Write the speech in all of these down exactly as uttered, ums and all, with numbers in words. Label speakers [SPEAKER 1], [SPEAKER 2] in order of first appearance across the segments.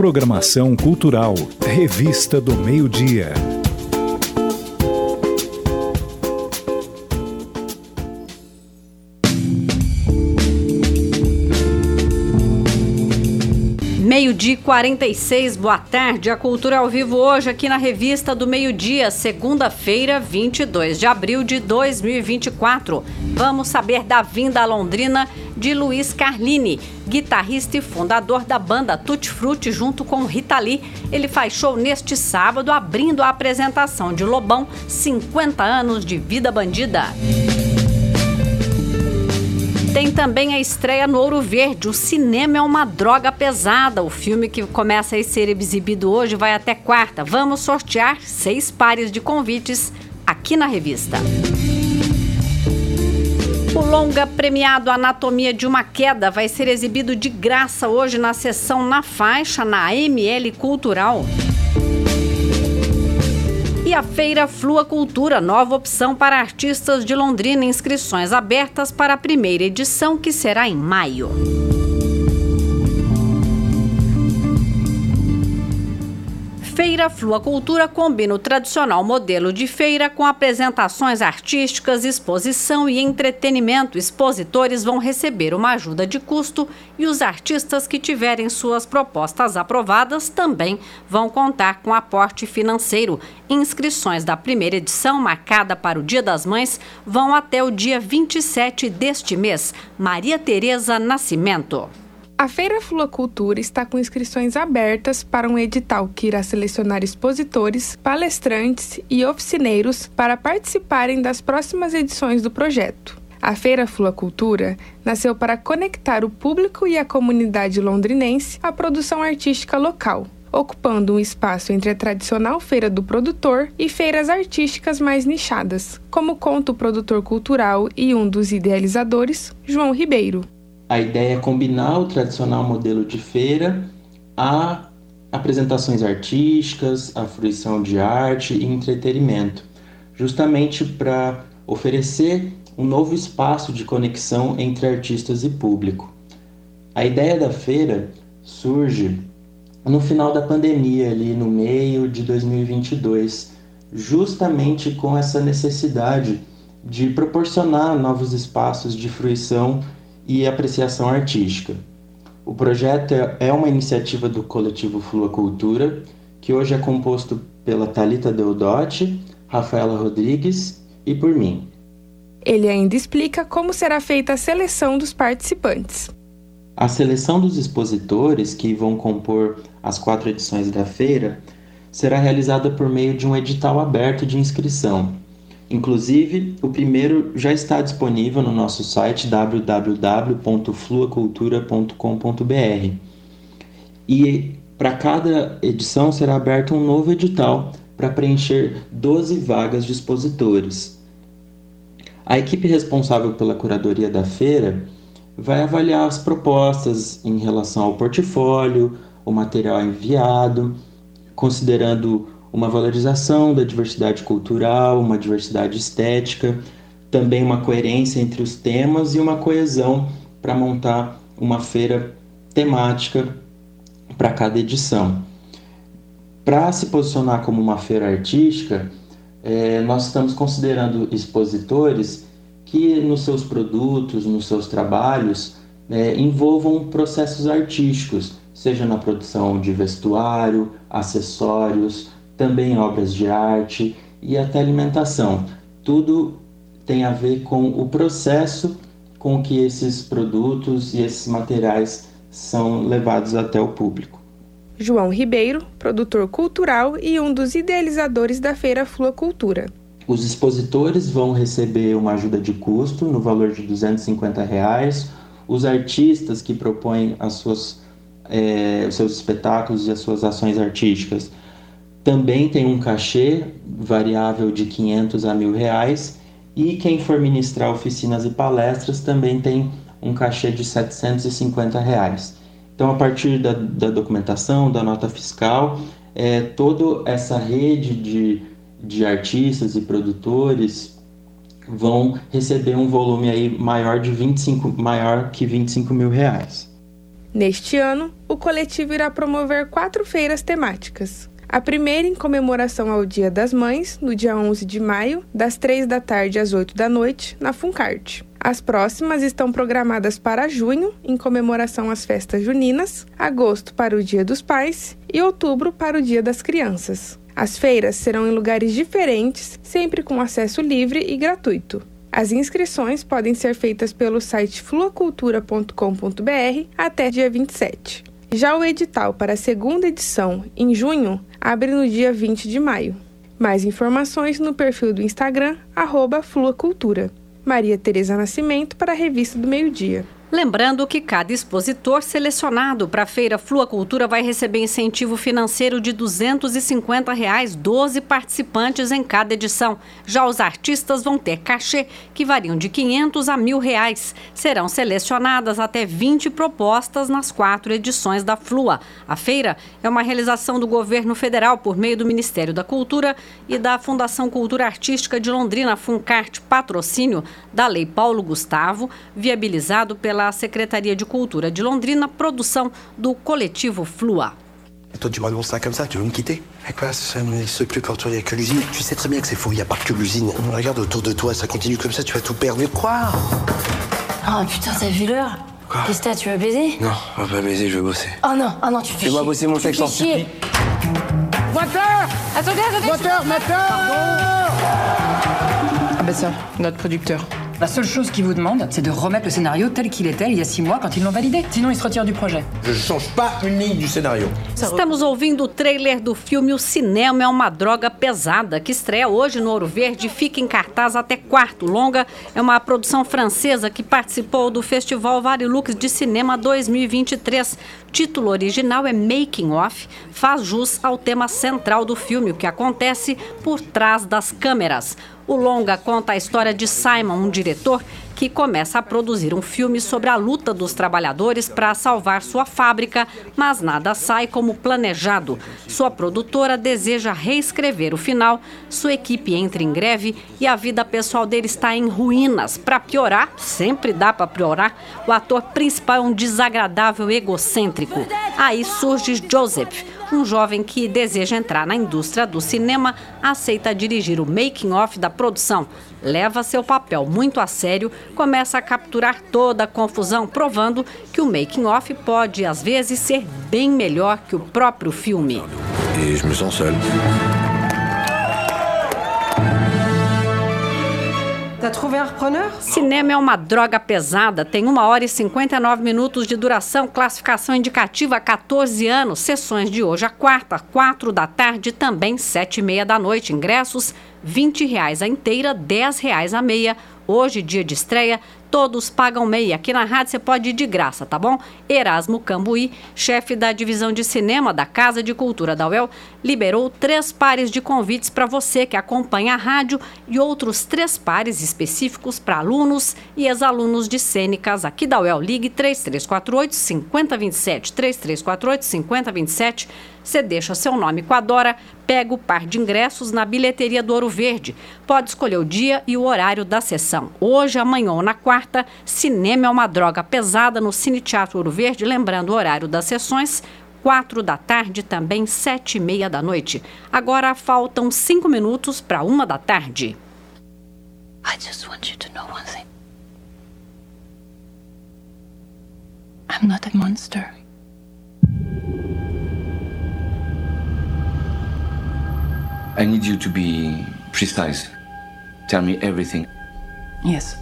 [SPEAKER 1] Programação Cultural, Revista do Meio-Dia.
[SPEAKER 2] Meio-dia e quarenta e seis, boa tarde. A Cultura ao vivo hoje aqui na Revista do Meio-Dia, segunda-feira, vinte e dois de abril de dois mil e vinte e quatro. Vamos saber da vinda a Londrina de Luiz Carlini, guitarrista e fundador da banda Tutti Frutti, junto com Rita Lee. Ele faz show neste sábado, abrindo a apresentação de Lobão, cinquenta anos de vida bandida. Tem também a estreia no Ouro Verde. O cinema é uma droga pesada. O filme, que começa a ser exibido hoje, vai até quarta. Vamos sortear seis pares de convites aqui na revista. O longa premiado Anatomia de uma Queda vai ser exibido de graça hoje na sessão Na Faixa, na M L Cultural. E a Feira Flua Cultura, nova opção para artistas de Londrina, inscrições abertas para a primeira edição, que será em maio. Feira Flua Cultura combina o tradicional modelo de feira com apresentações artísticas, exposição e entretenimento. Expositores vão receber uma ajuda de custo e os artistas que tiverem suas propostas aprovadas também vão contar com aporte financeiro. Inscrições da primeira edição, marcada para o Dia das Mães, vão até o dia vinte e sete deste mês. Maria Tereza Nascimento.
[SPEAKER 3] A Feira Flua Cultura está com inscrições abertas para um edital que irá selecionar expositores, palestrantes e oficineiros para participarem das próximas edições do projeto. A Feira Flua Cultura nasceu para conectar o público e a comunidade londrinense à produção artística local, ocupando um espaço entre a tradicional feira do produtor e feiras artísticas mais nichadas, como conta o produtor cultural e um dos idealizadores, João Ribeiro.
[SPEAKER 4] A ideia é combinar o tradicional modelo de feira a apresentações artísticas, a fruição de arte e entretenimento, justamente para oferecer um novo espaço de conexão entre artistas e público. A ideia da feira surge no final da pandemia, ali no meio de dois mil e vinte e dois, justamente com essa necessidade de proporcionar novos espaços de fruição e apreciação artística. O projeto é uma iniciativa do coletivo Flua Cultura, que hoje é composto pela Thalita Deodotti, Rafaela Rodrigues e por mim.
[SPEAKER 3] Ele ainda explica como será feita a seleção dos participantes.
[SPEAKER 4] A seleção dos expositores, que vão compor as quatro edições da feira, será realizada por meio de um edital aberto de inscrição. Inclusive, o primeiro já está disponível no nosso site w w w ponto flua cultura ponto com ponto b r. E para cada edição será aberto um novo edital para preencher doze vagas de expositores. A equipe responsável pela curadoria da feira vai avaliar as propostas em relação ao portfólio, o material enviado, considerando uma valorização da diversidade cultural, uma diversidade estética, também uma coerência entre os temas e uma coesão para montar uma feira temática para cada edição. Para se posicionar como uma feira artística, eh, nós estamos considerando expositores que nos seus produtos, nos seus trabalhos, eh, envolvam processos artísticos, seja na produção de vestuário, acessórios, também obras de arte e até alimentação. Tudo tem a ver com o processo com que esses produtos e esses materiais são levados até o público.
[SPEAKER 3] João Ribeiro, produtor cultural e um dos idealizadores da Feira Flua Cultura.
[SPEAKER 4] Os expositores vão receber uma ajuda de custo no valor de duzentos e cinquenta reais. Os artistas que propõem as suas, é, os seus espetáculos e as suas ações artísticas também tem um cachê variável de quinhentos a mil reais, e quem for ministrar oficinas e palestras também tem um cachê de setecentos e cinquenta reais. Então, a partir da, da documentação, da nota fiscal, é, toda essa rede de, de artistas e produtores vão receber um volume aí maior, de vinte e cinco, maior que vinte e cinco mil reais.
[SPEAKER 3] Neste ano, o coletivo irá promover quatro feiras temáticas. A primeira em comemoração ao Dia das Mães, no dia onze de maio, das três da tarde às oito da noite, na Funcart. As próximas estão programadas para junho, em comemoração às festas juninas, agosto para o Dia dos Pais e outubro para o Dia das Crianças. As feiras serão em lugares diferentes, sempre com acesso livre e gratuito. As inscrições podem ser feitas pelo site fluacultura ponto com ponto b r até dia vinte e sete. Já o edital para a segunda edição, em junho, abre no dia vinte de maio. Mais informações no perfil do Instagram, arroba Fluacultura. Maria Tereza Nascimento para a Revista do Meio Dia.
[SPEAKER 2] Lembrando que cada expositor selecionado para a Feira Fluacultura vai receber incentivo financeiro de duzentos e cinquenta reais, doze participantes em cada edição. Já os artistas vão ter cachê que variam de quinhentos a mil reais. Serão selecionadas até vinte propostas nas quatro edições da Flua. A feira é uma realização do governo federal por meio do Ministério da Cultura e da Fundação Cultura Artística de Londrina, Funcart, patrocínio da Lei Paulo Gustavo, viabilizado pela a Secretaria de Cultura de Londrina, produção do coletivo Flua.
[SPEAKER 5] Toi, tu m'annonces ça comme ça, tu veux me quitter? Mais quoi, ça n'existe plus quand il n'y a que l'usine. Tu sais très bien que c'est faux, il n'y a pas que l'usine. Regarde autour de toi, ça continue comme ça, tu vas tout perdre. Quoi?
[SPEAKER 6] Oh putain, t'as vu l'heure?
[SPEAKER 5] Quoi?
[SPEAKER 6] Qu'est-ce que t'as, tu vas baiser?
[SPEAKER 5] Non, on va pas baiser, je vais bosser.
[SPEAKER 6] Oh non, oh non, tu fais
[SPEAKER 5] Fais-moi bosser mon sexe en supplie.
[SPEAKER 6] Moteur! Attendez, attendez!
[SPEAKER 7] Moteur, moteur!
[SPEAKER 8] Ah bah ça, notre producteur.
[SPEAKER 9] La seule chose qu'il vous demande, c'est de remettre le scénario tel qu'il était il y a six mois quand ils l'ont validé. Sinon, il se retire du projet.
[SPEAKER 5] Je change pas une ligne du scénario.
[SPEAKER 2] Estamos ouvindo o trailer do filme O Cinema é uma Droga Pesada, que estreia hoje no Ouro Verde e fica em cartaz até quarto. Longa é uma produção francesa que participou do Festival Varilux de Cinema dois mil e vinte e três. O título original é Making Off, faz jus ao tema central do filme, o que acontece por trás das câmeras. O longa conta a história de Simon, um diretor que começa a produzir um filme sobre a luta dos trabalhadores para salvar sua fábrica, mas nada sai como planejado. Sua produtora deseja reescrever o final, sua equipe entra em greve e a vida pessoal dele está em ruínas. Para piorar, sempre dá para piorar, o ator principal é um desagradável egocêntrico. Aí surge Joseph, um jovem que deseja entrar na indústria do cinema, aceita dirigir o making-off da produção, leva seu papel muito a sério, começa a capturar toda a confusão, provando que o making-off pode, às vezes, ser bem melhor que o próprio filme.
[SPEAKER 5] E je me sens seul.
[SPEAKER 9] T'as trouvé un repreneur?
[SPEAKER 2] Cinema é uma droga pesada, tem uma hora e cinquenta e nove minutos de duração, classificação indicativa catorze anos, sessões de hoje a quarta, quatro da tarde, também sete e meia da noite, ingressos vinte reais a inteira, dez reais a meia. Hoje, dia de estreia, todos pagam meia. Aqui na rádio você pode ir de graça, tá bom? Erasmo Cambuí, chefe da divisão de cinema da Casa de Cultura da U E L, liberou três pares de convites para você que acompanha a rádio e outros três pares específicos para alunos e ex-alunos de cênicas aqui da U E L. Ligue três três quatro oito, cinco zero dois sete, três três quatro oito, cinco zero dois sete. Você deixa seu nome com a Dora, pega o par de ingressos na bilheteria do Ouro Verde. Pode escolher o dia e o horário da sessão. Hoje, amanhã ou na quarta, Cinema é uma Droga Pesada no Cine Teatro Ouro Verde. Lembrando o horário das sessões, quatro da tarde, também sete e meia da noite. Agora faltam cinco minutos para uma da tarde.
[SPEAKER 6] I just want you to know one thing. I'm not a monster.
[SPEAKER 10] I need you to be precise. Tell me everything.
[SPEAKER 9] Yes.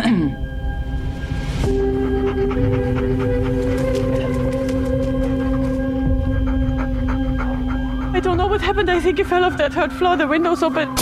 [SPEAKER 3] I don't know what happened. I think he fell off that third floor. The window's open.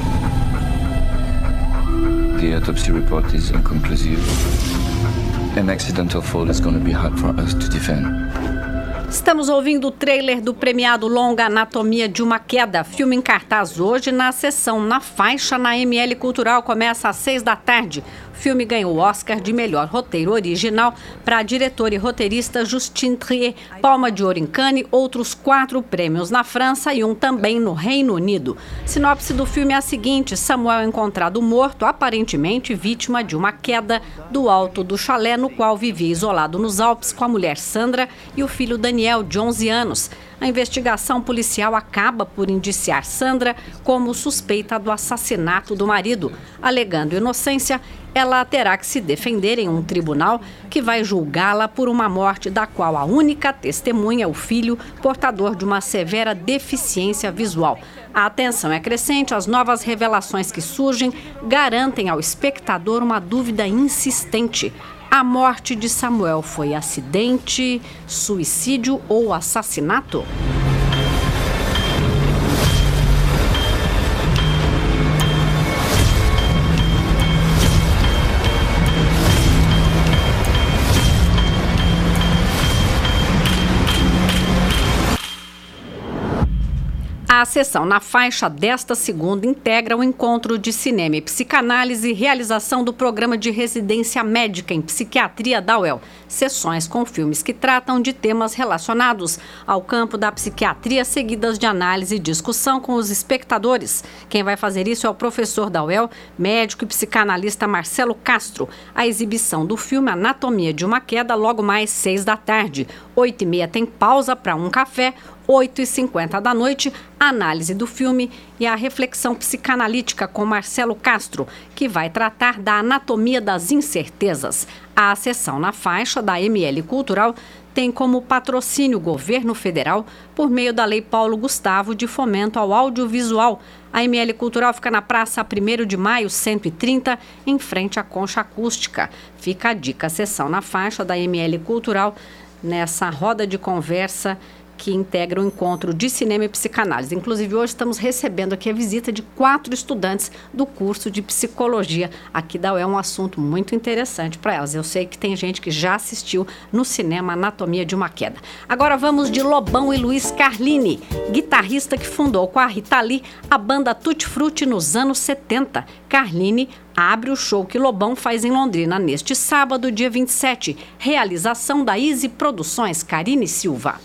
[SPEAKER 10] The autopsy report is inconclusive. An accidental fall is going to be hard for us to defend.
[SPEAKER 2] Estamos ouvindo o trailer do premiado longa Anatomia de uma Queda. Filme em cartaz hoje na sessão Na Faixa, na M L Cultural. Começa às seis da tarde. O filme ganhou o Oscar de melhor roteiro original para a diretora e roteirista Justine Triet, Palma de Ouro em Cannes, outros quatro prêmios na França e um também no Reino Unido. Sinopse do filme é a seguinte: Samuel é encontrado morto, aparentemente vítima de uma queda do alto do chalé no qual vivia isolado nos Alpes com a mulher Sandra e o filho Daniel, de onze anos. A investigação policial acaba por indiciar Sandra como suspeita do assassinato do marido. Alegando inocência, ela terá que se defender em um tribunal que vai julgá-la por uma morte da qual a única testemunha é o filho, portador de uma severa deficiência visual. A atenção é crescente, as novas revelações que surgem garantem ao espectador uma dúvida insistente. A morte de Samuel foi acidente, suicídio ou assassinato? A sessão na faixa desta segunda integra o encontro de cinema e psicanálise e realização do programa de residência médica em psiquiatria da U E L. Sessões com filmes que tratam de temas relacionados ao campo da psiquiatria, seguidas de análise e discussão com os espectadores. Quem vai fazer isso é o professor da U E L, médico e psicanalista Marcelo Castro. A exibição do filme Anatomia de uma Queda, logo mais seis da tarde. Oito e meia tem pausa para um café. oito e cinquenta da noite, a análise do filme e a reflexão psicanalítica com Marcelo Castro, que vai tratar da anatomia das incertezas. A sessão na faixa da M L Cultural tem como patrocínio o governo federal por meio da Lei Paulo Gustavo de fomento ao audiovisual. A M L Cultural fica na Praça primeiro de maio, cento e trinta, em frente à Concha Acústica. Fica a dica, a sessão na faixa da M L Cultural, nessa roda de conversa que integra o encontro de cinema e psicanálise. Inclusive, hoje estamos recebendo aqui a visita de quatro estudantes do curso de psicologia aqui da U E L, um assunto muito interessante para elas. Eu sei que tem gente que já assistiu no cinema Anatomia de uma Queda. Agora vamos de Lobão e Luiz Carlini, guitarrista que fundou com a Rita Lee a banda Tutti Frutti nos anos setenta. Carlini abre o show que Lobão faz em Londrina neste sábado, dia vinte e sete. Realização da Easy Produções, Karine Silva.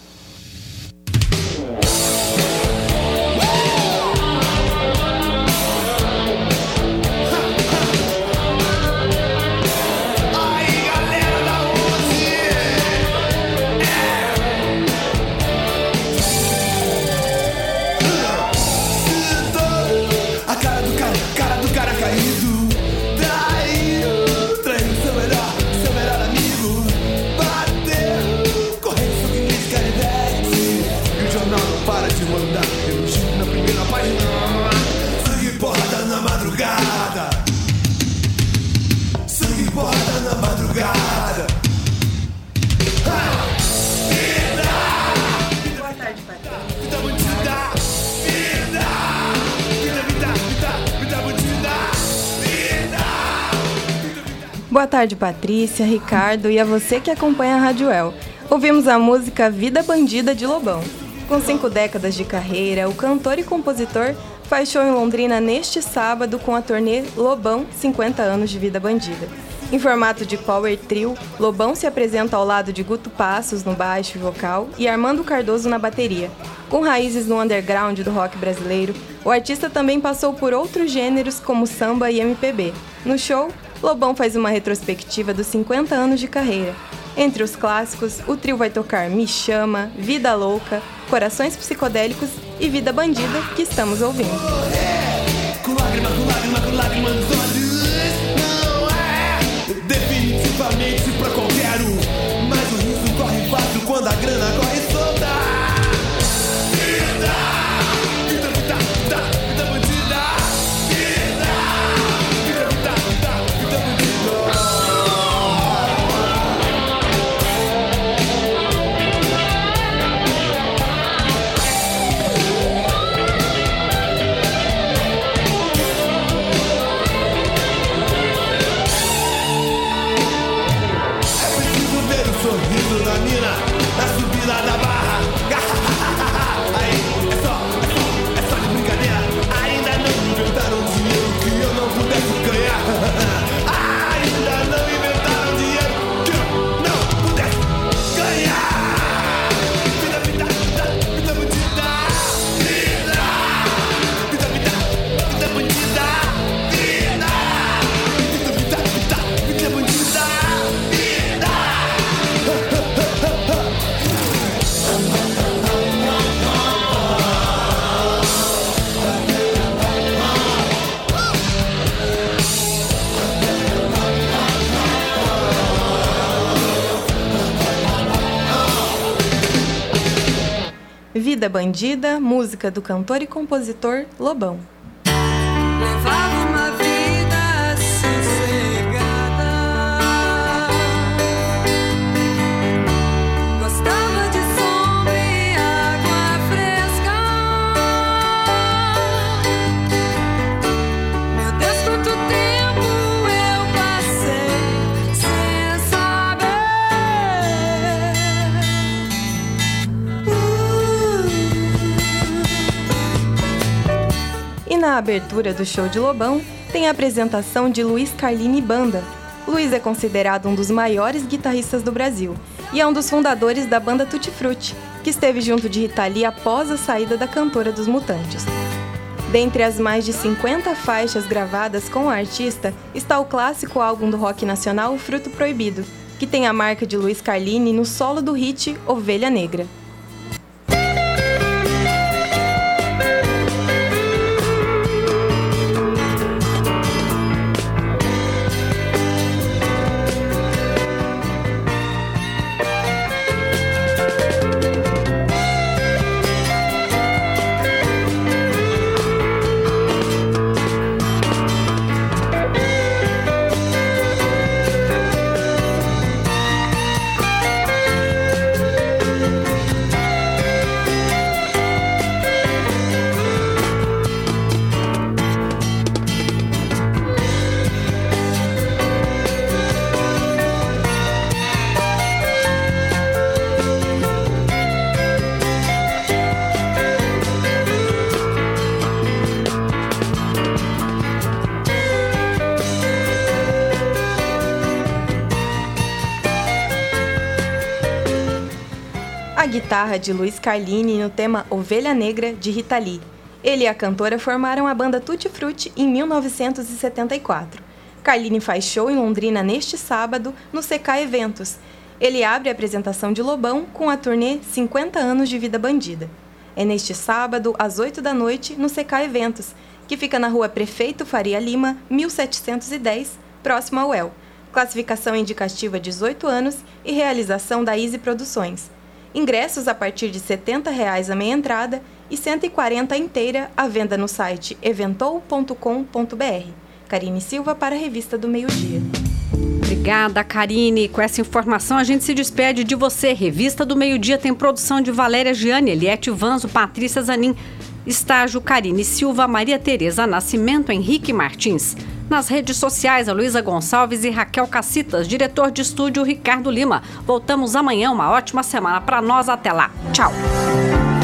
[SPEAKER 7] Boa tarde, Patrícia, Ricardo e a você que acompanha a Rádio U E L. Ouvimos a música Vida Bandida de Lobão. Com cinco décadas de carreira, o cantor e compositor faz show em Londrina neste sábado com a turnê Lobão, cinquenta anos de Vida Bandida. Em formato de power trio, Lobão se apresenta ao lado de Guto Passos no baixo e vocal e Armando Cardoso na bateria. Com raízes no underground do rock brasileiro, o artista também passou por outros gêneros como samba e M P B. No show, Lobão faz uma retrospectiva dos cinquenta anos de carreira. Entre os clássicos, o trio vai tocar Me Chama, Vida Louca, Corações Psicodélicos e Vida Bandida, que estamos ouvindo.
[SPEAKER 11] Com lágrima, com lágrima, com lágrima nos olhos, não é definitivamente pra qualquer um, mas o riso corre fácil quando a grana corre solta. Vida, vida, vida, vida, vida bandida. Vida, vida, vida, vida, vida bandida. Sorriso da mina, na subida da barra. Aí, é só, é só, é só de brincadeira. Ainda não inventaram dinheiro que eu não pudesse ganhar. Ai,
[SPEAKER 7] Vida Bandida, música do cantor e compositor Lobão.
[SPEAKER 12] Levava uma vida sossegada, gostava de sombra e água fresca. Meu Deus, quanto tempo eu passei sem saber.
[SPEAKER 7] E na abertura do show de Lobão, tem a apresentação de Luiz Carlini Banda. Luiz é considerado um dos maiores guitarristas do Brasil e é um dos fundadores da banda Tutti Frutti, que esteve junto de Rita Lee após a saída da cantora dos Mutantes. Dentre as mais de cinquenta faixas gravadas com o artista, está o clássico álbum do rock nacional Fruto Proibido, que tem a marca de Luiz Carlini no solo do hit Ovelha Negra. A guitarra de Luiz Carlini no tema Ovelha Negra, de Rita Lee. Ele e a cantora formaram a banda Tutti Frutti em mil novecentos e setenta e quatro. Carlini faz show em Londrina neste sábado, no C K Eventos. Ele abre a apresentação de Lobão com a turnê cinquenta anos de Vida Bandida. É neste sábado, às oito da noite, no C K Eventos, que fica na rua Prefeito Faria Lima, mil setecentos e dez, próximo ao U E L. Classificação indicativa dezoito anos e realização da Easy Produções. Ingressos a partir de setenta reais a meia entrada e cento e quarenta inteira à venda no site eventou ponto com ponto b r. Karine Silva para a Revista do Meio Dia.
[SPEAKER 2] Obrigada, Karine. Com essa informação, a gente se despede de você. Revista do Meio Dia tem produção de Valéria Gianni, Eliette Vanzo, Patrícia Zanin, estágio Karine Silva, Maria Tereza Nascimento, Henrique Martins. Nas redes sociais, a Luísa Gonçalves e Raquel Cacitas, diretor de estúdio Ricardo Lima. Voltamos amanhã, uma ótima semana para nós. Até lá. Tchau.